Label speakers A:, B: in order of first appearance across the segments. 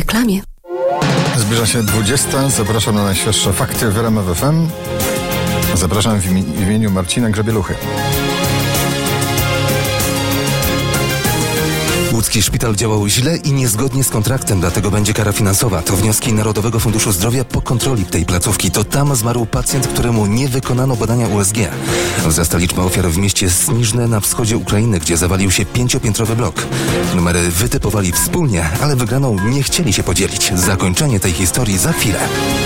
A: reklamie.
B: Zbliża się 20. Zapraszam na najświeższe fakty w RMF FM. Zapraszam w imieniu Marcina Grzebieluchy.
C: Łódzki szpital działał źle i niezgodnie z kontraktem, dlatego będzie kara finansowa. To wnioski Narodowego Funduszu Zdrowia po kontroli tej placówki. To tam zmarł pacjent, któremu nie wykonano badania USG. Wzrasta liczba ofiar w mieście Sniżne na wschodzie Ukrainy, gdzie zawalił się 5-piętrowy blok. Numery wytypowali wspólnie, ale wygraną nie chcieli się podzielić. Zakończenie tej historii za chwilę.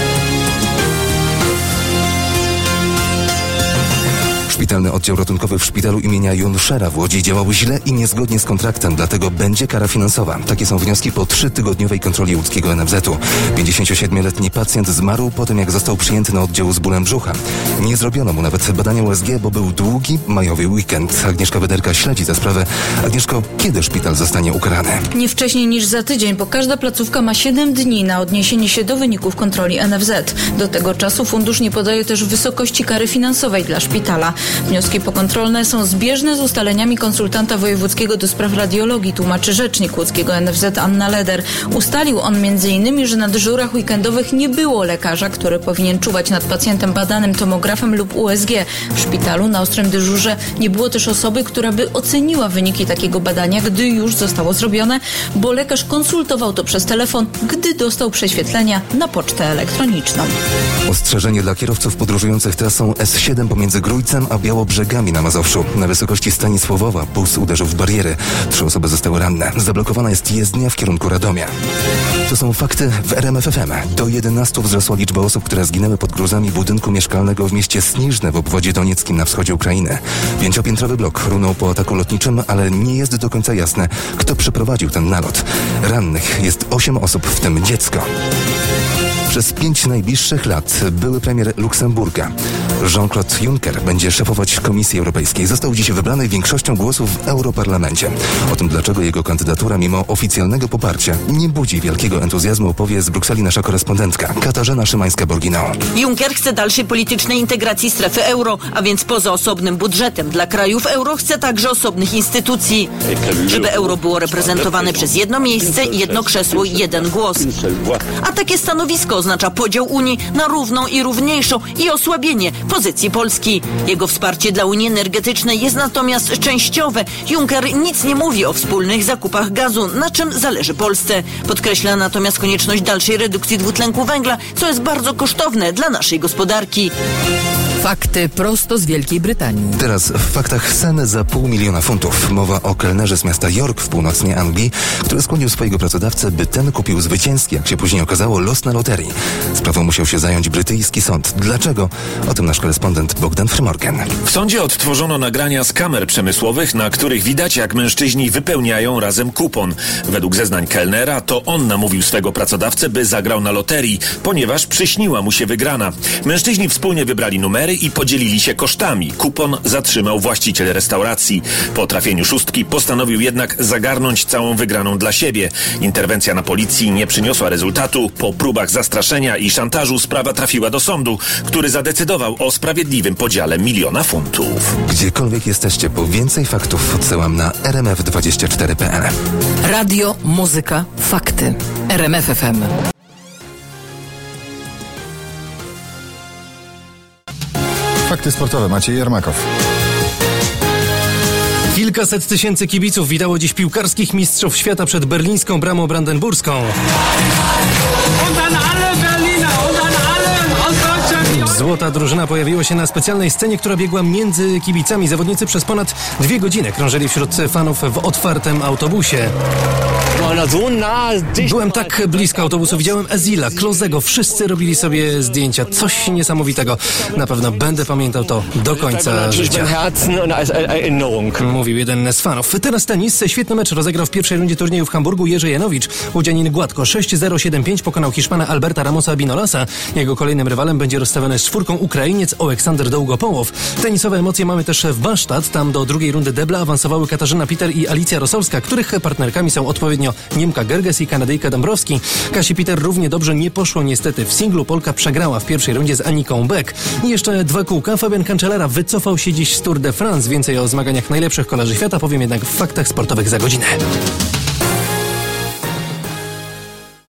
C: Szpitalny oddział ratunkowy w szpitalu imienia Junszera w Łodzi działał źle i niezgodnie z kontraktem, dlatego będzie kara finansowa. Takie są wnioski po 3-tygodniowej kontroli łódzkiego NFZ-u. 57-letni pacjent zmarł po tym, jak został przyjęty na oddział z bólem brzucha. Nie zrobiono mu nawet badania USG, bo był długi majowy weekend. Agnieszka Wederka śledzi tę sprawę. Agnieszko, kiedy szpital zostanie ukarany?
D: Nie wcześniej niż za tydzień, bo każda placówka ma 7 dni na odniesienie się do wyników kontroli NFZ. Do tego czasu fundusz nie podaje też wysokości kary finansowej dla szpitala. Wnioski pokontrolne są zbieżne z ustaleniami konsultanta wojewódzkiego do spraw radiologii, tłumaczy rzecznik łódzkiego NFZ Anna Leder. Ustalił on m.in., że na dyżurach weekendowych nie było lekarza, który powinien czuwać nad pacjentem badanym tomografem lub USG. W szpitalu na ostrym dyżurze nie było też osoby, która by oceniła wyniki takiego badania, gdy już zostało zrobione, bo lekarz konsultował to przez telefon, gdy dostał prześwietlenia na pocztę elektroniczną.
C: Ostrzeżenie dla kierowców podróżujących trasą S7 pomiędzy Grójcem a Białobrzegami na Mazowszu. Na wysokości Stanisławowa bus uderzył w bariery. 3 osoby zostały ranne. Zablokowana jest jezdnia w kierunku Radomia. To są fakty w RMF FM. Do 11 wzrosła liczba osób, które zginęły pod gruzami budynku mieszkalnego w mieście Sniżne w obwodzie donieckim na wschodzie Ukrainy. 5-piętrowy blok runął po ataku lotniczym, ale nie jest do końca jasne, kto przeprowadził ten nalot. Rannych jest 8 osób, w tym dziecko. Przez 5 najbliższych lat były premier Luksemburga Jean-Claude Juncker będzie szefować Komisji Europejskiej. Został dziś wybrany większością głosów w Europarlamencie. O tym, dlaczego jego kandydatura mimo oficjalnego poparcia nie budzi wielkiego entuzjazmu, opowie z Brukseli nasza korespondentka Katarzyna Szymańska-Borginao.
E: Juncker chce dalszej politycznej integracji strefy euro, a więc poza osobnym budżetem dla krajów euro chce także osobnych instytucji. Żeby euro było reprezentowane przez jedno miejsce, jedno krzesło i jeden głos. A takie stanowisko oznacza podział Unii na równą i równiejszą i osłabienie pozycji Polski. Jego wsparcie dla Unii Energetycznej jest natomiast częściowe. Juncker nic nie mówi o wspólnych zakupach gazu, na czym zależy Polsce. Podkreśla natomiast konieczność dalszej redukcji dwutlenku węgla, co jest bardzo kosztowne dla naszej gospodarki.
A: Fakty prosto z Wielkiej Brytanii.
C: Teraz w faktach sen za $500 000 funtów. Mowa o kelnerze z miasta York w północnej Anglii, który skłonił swojego pracodawcę, by ten kupił zwycięski, jak się później okazało, los na loterii. Sprawą musiał się zająć brytyjski sąd. Dlaczego? O tym nasz korespondent Bogdan Frymorgan.
F: W sądzie odtworzono nagrania z kamer przemysłowych, na których widać, jak mężczyźni wypełniają razem kupon. Według zeznań kelnera to on namówił swego pracodawcę, by zagrał na loterii, ponieważ przyśniła mu się wygrana. Mężczyźni wspólnie wybrali numery i podzielili się kosztami. Kupon zatrzymał właściciel restauracji. Po trafieniu szóstki postanowił jednak zagarnąć całą wygraną dla siebie. Interwencja na policji nie przyniosła rezultatu. Po próbach zastraszenia i szantażu sprawa trafiła do sądu, który zadecydował o sprawiedliwym podziale $1 000 000.
C: Gdziekolwiek jesteście, po więcej faktów odsyłam na rmf24.pl.
A: Radio, muzyka, fakty. RMF FM.
B: Fakty sportowe. Maciej Jarmakow.
G: Kilkaset tysięcy kibiców witało dziś piłkarskich mistrzów świata przed berlińską bramą brandenburską. Złota drużyna pojawiła się na specjalnej scenie, która biegła między kibicami. Zawodnicy przez ponad 2 godziny krążyli wśród fanów w otwartym autobusie. Byłem tak blisko autobusu, widziałem Ezila, Klozego, wszyscy robili sobie zdjęcia. Coś niesamowitego. Na pewno będę pamiętał to do końca życia, mówił jeden z fanów. Teraz tenis. Świetny mecz rozegrał w pierwszej rundzie turnieju w Hamburgu Jerzy Janowicz. Łudzianin gładko 6-0, 7-5 pokonał Hiszpana Alberta Ramosa Binolasa. Jego kolejnym rywalem będzie rozstawiony z 4 Ukrainiec Aleksander Dołgopołow. Tenisowe emocje mamy też w Basztat. Tam do drugiej rundy debla awansowały Katarzyna Peter i Alicja Rosolska, których partnerkami są odpowiednio Niemka Gerges i Kanadyjka Dąbrowski. Kasi Peter równie dobrze nie poszło niestety. W singlu Polka przegrała w pierwszej rundzie z Aniką Beck. I jeszcze 2 kółka. Fabian Cancellara wycofał się dziś z Tour de France. Więcej o zmaganiach najlepszych kolarzy świata powiem jednak w faktach sportowych za godzinę.